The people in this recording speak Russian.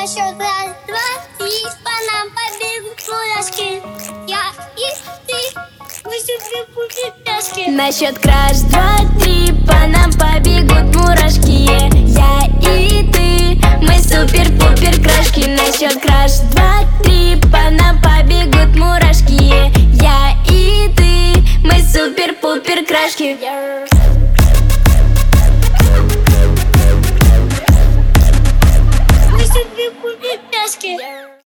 На счет раз, два, три, по нам побегут мурашки. Я и ты, мы супер-пупер-пяшки. На счет краш, два, три, по нам побегут мурашки. Я и ты, мы супер-пупер-крашки. На счет краш, два, три, по нам побегут мурашки. Я и ты, мы супер-пупер-крашки. Мы супер-пупер-пяшки.